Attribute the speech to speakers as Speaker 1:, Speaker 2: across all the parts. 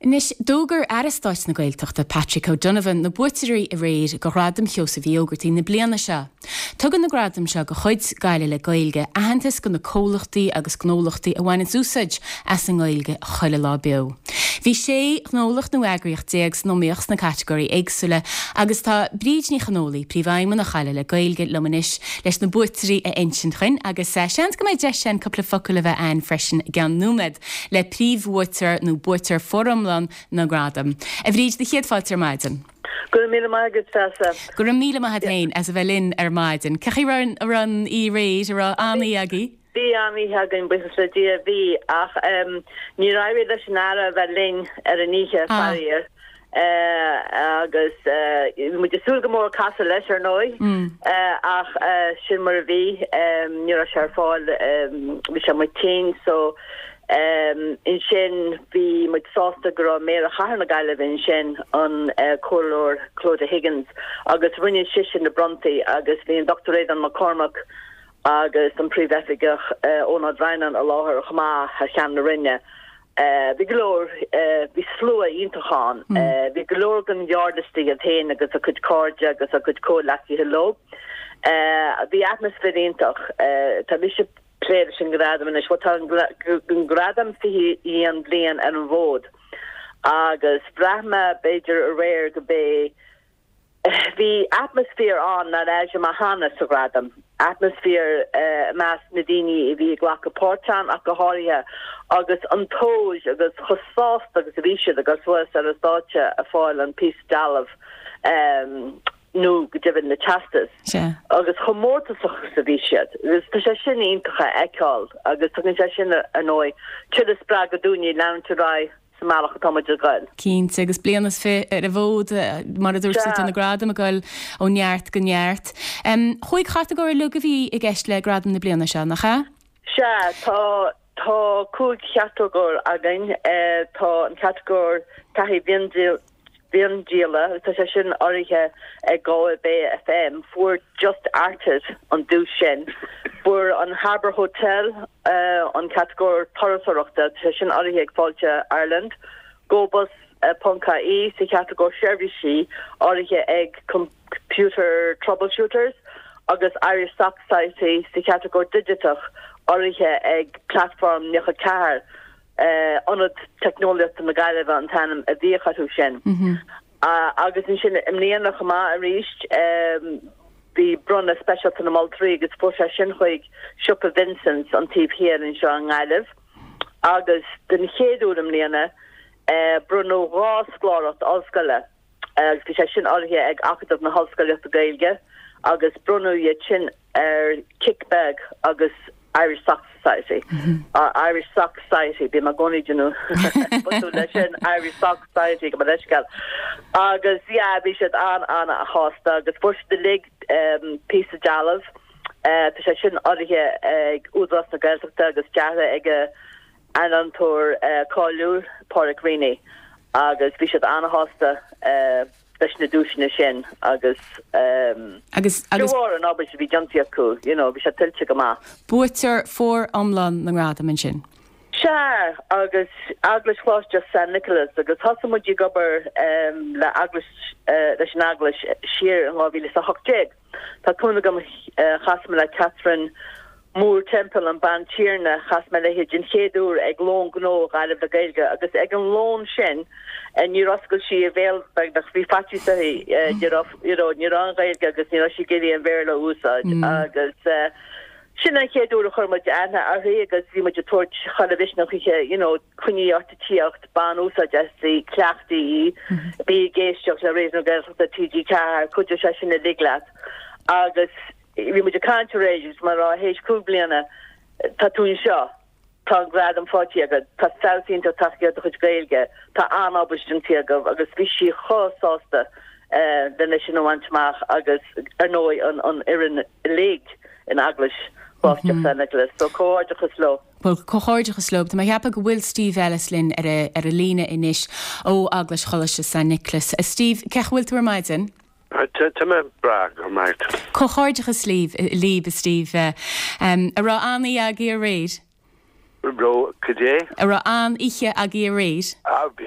Speaker 1: Nis dógur aristáis na Gaeltachta Patrick O'Donovan na buirtirí a réir go gradam cheosa bhíogartí na bliana seo. Tugan na gradam seo go chuid gaile le Gaeilge a hantas go na cólachtaí agus gnólachtaí a bhain úsaid as an Gaeilge chuile lá beo. Bhí sé gnólacht na weagraíocht déags nó míochs na categóí éagsúile agus tá bríd ní chanólaí príomhhaimman na chaile le Gaeilge lomanis leis na buirtirí a insin chuin agus seans go méid de sin coppla focail a bheith an freisin gan númed le príomhhuatar nó buirtar fórumlan na gradam. A bhríd de chéad fáiltar maidin.
Speaker 2: Gur míle maigad fesa.
Speaker 1: Gur míle maidin as a bhelinn maidin. Cachi ran I réid a Annie agi?
Speaker 2: Bhí Annie hagan buchas le dia bhí ach ní raibh leis an ara bhelinn ar a níche farir. Agus mu súl go mór casa leis ar nói ach sin mar a bhí ní a sear fáil bhí se mai tin so in sin bhí muid sásta go mé a chahar na gaile in sin an choirlóir Clóide Higgins agus rinne sisin na Bronte agus bhí an Dr. Aidan McCormack agus an príomhheifigach ónad Rainan a láthir chumá a chean na rinne. Bhí glór bhí slua ítachán bhí glór gan yardistí a théin agus a chud cordide agus a chud cólaí heló. Bhí atmosfér ítach tá bhí se pléir sin gradam is wat an gradam fi I an blian an bhód agus brahma beidir a réir go bé hí atmosfér an na leis ma hanna sa gradam atmosfér más nadini I bhí ghlacha pórtan a go háirithe agus an tóis agus chosást agus ríisiad agus was ar a státe a fáil an pís dalamh nó go dibin na chastas agus chomórta sa bhíisiad gus tá sé sin iontacha eáil agus tugann sé sin an nói tuad a spra go dúine leantarrá sa málacha táidir gail.
Speaker 1: Cínte agus blianas fé ar a bhód mar a dúirsa na gradam a gail ó neart go neart. Chuig categóir lu go bhí I gceist le gradam na bliana se nachcha?
Speaker 2: Se tá cúig categóir again tá an categóir caithí Bíon díala, tá sé sin áirithe ag Galway Bay FM fuair just arted an dús sin. Fuair an Harbour Hotel an categóir Torasarachta, tá sin áirithe ag fáilte Ireland. Gobus .ie sa categóir Shervishy áirithe ag computer troubleshooters agus Irish Stock Society sa categóir Digitach áirithe ag platform Necha Cahar. Onad technoliacht na gaileh an tanam a bhíchatú sin. Agus in sin imníana chumá a ríist bhí brunna specialta na Maltrí agus fór sin chuig Siúpa Vincent an tíobh hir in seo an gaileh. Agus den chéadú imníana Bruno Rásgláireacht Oscaile agus bhí sé sin áirithe ag acadamh na hoscaileacht a Gaeilge agus Bruno iad sin ar Kickbag agus Irish Stock Society. Irish Stock Society be magoni you know. Irish Stock Society go madeshgal. Agus yeah be should an a hosta agus push the leg piece of jalav to session orige udras na gelta agus jara eg an tour callú Porrick Rini agus be should an a hosta na dúisina sin agus an ábhar bhí jumpí acu, bhí sé tiltte go má.
Speaker 1: Buirtar fór omlan na gradam in sin?
Speaker 2: Se agus aglas chláis just San Nicholas agus thosamid í gobar le aglas leis an aglas siar an lábhí a hochtég. Tá cúna go chasma le Catherine Moore Temple an ban tíirna chasma le hid in chéadúr ag lón gnó gaileh le Gaeilge agus ag an lón sin ní oscail si a bhéal nach bhí fatí sa ní an Gaeilge agus ní si géí an bhéla úsáid agus sin an chéadúr a churmaid ana a ré agus bhí muid a tuairt chalavisnach chuiche chuní ortatíocht ban úsáid as sí cleachtaí bí géisteach le rééis nó gailach a TG car chuidir se sin na liglaat agus vi mu cantaréis mar a héis cúbliana tatún seo tá grad an fáti agad tá saoínta takead chuid Gaeilge tá anábustin agah agus bhí si chosásta den sin bhaintach agus ar nói an ian lé in aglas báiste San Nicholas so cóáidechas lo.
Speaker 1: Well cóáidechas lo, Tá heappa go bhfuil Steve Ellislin ar a lína inis ó aglas choiste San Nicholas. Steve, cechhfuil tú maidin?
Speaker 3: Tá brag or mát.
Speaker 1: Cóáidechas líb Steve a rá Annie agi a réid?
Speaker 3: ro cadé
Speaker 1: Ar an ihe a gé réid.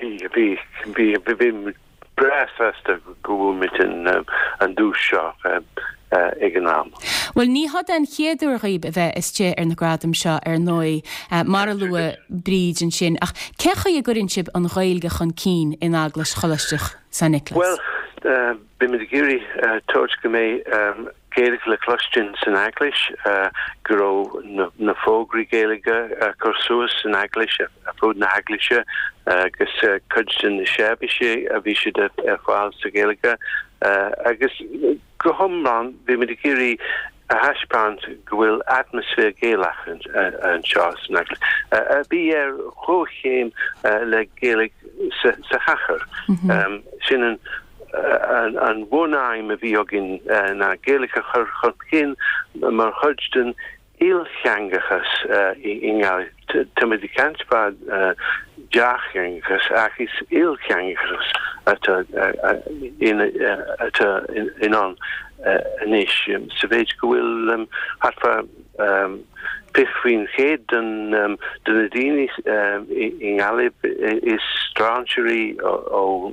Speaker 3: Bí brefasta go mit an dúseo ag an am.
Speaker 1: Well ní had an chéadú riib a bheith isté ar na gradam seo ar nói mar lua bríd an sin ach cecha a gurinn sib an ghailge chun cín in aglas cholisteach San Nicholas.
Speaker 3: Well, bí me géri toch go mé géig le clustin san English go na fógri géige chusúas san English a fód na Englishise agus cudin na sebise a bhí si de fáil sa géige agus go homran bí me géri a haspant gohfuil atmosfér géalach an seo san English. Bí chóchéim le géig sa chachar sin an bhnaim a bhí agin na géalacha churchin mar chudsten ilchangachas ingal temedicantspad jachangachas ach is ilchangachas in on inis savage gohfuil hatfa pichwin head den nadini in alib is stranchery o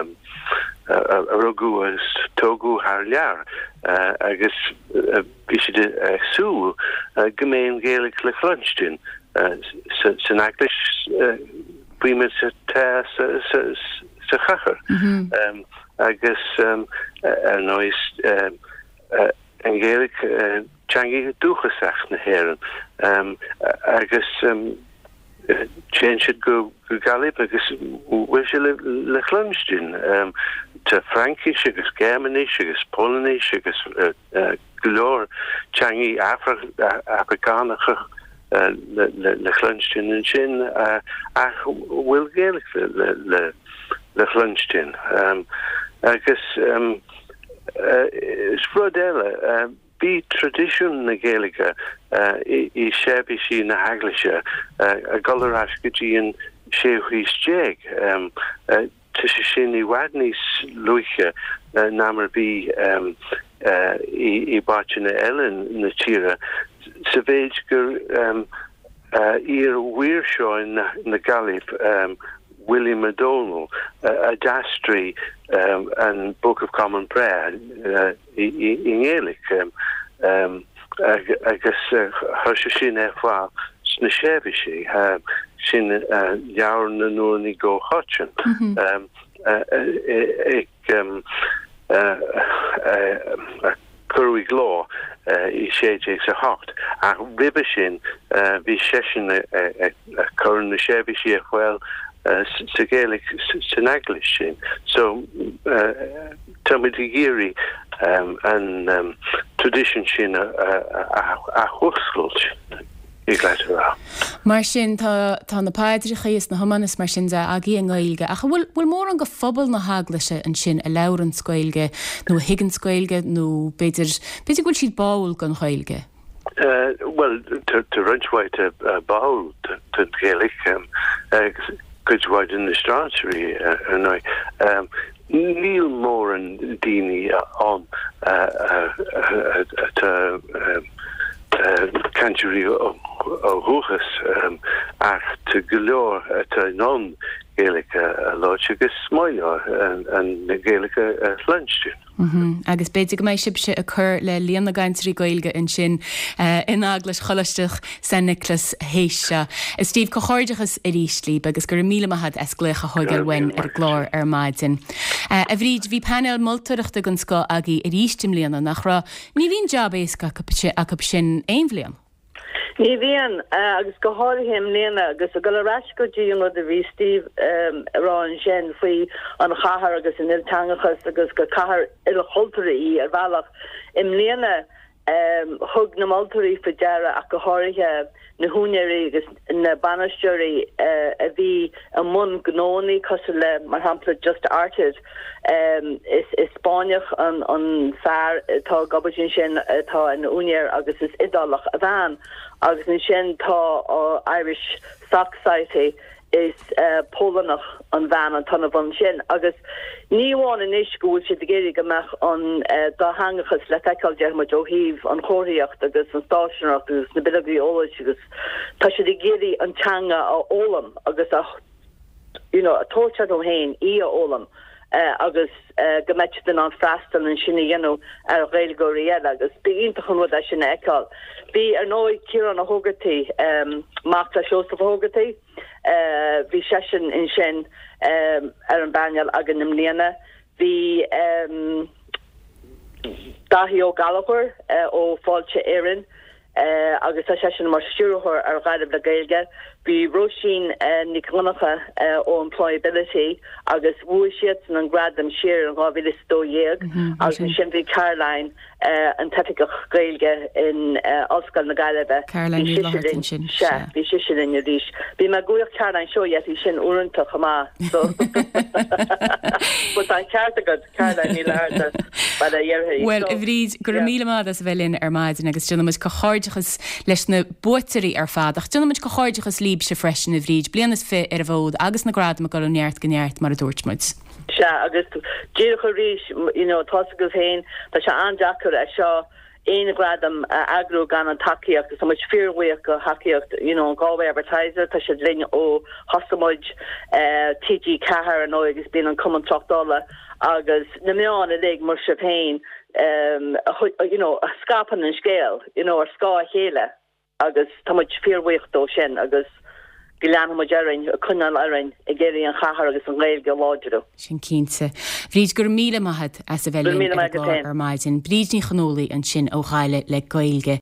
Speaker 3: rogu is togu haar jaar agus bisi de sú gemeen gaelig le lunchtin san English prima sa chachar agus nois en gaelig changi doegesacht na heren agus change go galib agus le lunchtin te Frankish agus Germanish agus Polnish agus glor changi Afrikaanige le lunchtin en sin ach wil gaelig le lunchtin agus sprodelle bí tradiisiún na Gaeilge I sebisi na Haglische a golarás gotí séhuís jeig tu se sin I wadnís luiche namar bí I báte na Ellen na tíre sa bhéid gur ír weir seo na Galib William O'Donnell a Dastry and Book of Common Prayer in Gaelic agus those sin fá sna sévishi sin jaar na nuairní go hotchen currig law I sé sa hocht a ribe sin vi session current na sévishi well sa Gaelic san English sin so Tomidgiri and tradition sin a hoskult
Speaker 1: Mar sin tá na páidricha is na homanas mar sin a gí an Gaeilge a bhfuil mór an go phobal na Haglaise an sin a leabharan scoilge nó higann scoilge nó beidir gúil siad báil gan Gaeilge.
Speaker 3: Well to runchway to baul to Gaelic Gudwide in the Stranchery and I Neil Moore and Dini on Canterbury o Hochas ach to galore at non Gaelic logic is smaller and Gaelic lunchtin.
Speaker 1: Agus beidir go méid sibse a chur le líana gaiintirí Gaeilge in sin in aglas cholisteach San Nicholas héise. Is Steve Cochordiachas a ríslí agus gur míle mahad esglécha hoigel wen glár maidin. A bhríd bhí panel moltúireachta gan sco agé a rístim líana nach ra ní bhíon job éasca a sin éonbhliain.
Speaker 2: Ní bhíon agus go háirithim léana agus a go leráis go dtíon de bhí Steve rán sin faoi an chahar agus in iltangachas agus go cahar il choltarí ar bhealach im léana thug na moltarí fa deara a go háirithe na húneirí agus na banisteoirí a bhí a mun gnónaí cos le mar hampla just arted is Spáineach an fear tá gabbaidin sin tá in únéir agus is idálach a bhean agus in sin tá Irish Society is Polanach an van an tan van sin agus níháin in iscoúil si géir goach an dá hangachas le feáil dearmid ó híh an choíocht agus an stáisiach agus na bidí óla agus tá si de géirí antanga á ólam agus a tótead ó héin í a ólam agus gomet den an freistal an sinna dhéanú ar réil go réal agus bíonnta chun a sinna eáil. Bhí ar nóid Ciarán a Hógartaí Mark le Seosamh Hógartaí bhí sesin in sin ar an bainal agan na mbliana. Bhí Daithí ó Gallagher ó fáilte éireann agus tá sesin mar siúrthir ar gaiileh le Gaeilge. Bhí Roisin Nicolacha ó Employability agus bhuaisiad an gradam siar an 2012 agus sin bhí Caroline an tefiigech Gaeilge in Oscail na Gaillimhe.
Speaker 1: Caroline Bhí
Speaker 2: sin in ríis. Bhí me goach Caroline seoiad í sin uanta chamá. But an ceartagad Caroline ní leharta bad a dhearthaí.
Speaker 1: Well, i bhríd gur míle mádas bhelinn ar maidin agus dunamas go cháirdeachas leis na buaitirí ar fad. Ach dunamas go cháirdeachas líb se freisin a bhríd blianas fi ar a bhód agus na gradam a go neart gneart mar a dúirtmuid.
Speaker 2: Se agus dír go ríis tásagus héin tá se andeachar a seo éana gradam agrú gan an takeíocht so much fearhuiach go haceíocht an Galway Advertiser tá se linn ó hosamuid TG Cahar an óigus bíon an cuman $3 agus na meán a lig mar se féin a scapan an scéal ar scá chéile agus tá much fearhuiach dó sin agus Gilan Majarin, a Kunal Arin, a Gary and Hahar agus an Gael Galodro.
Speaker 1: Sin cínta. Bríd gur míle maithad as a bhelinn ar maidin, bríd ní chanólaí an sin ó chaile le Gaeilge.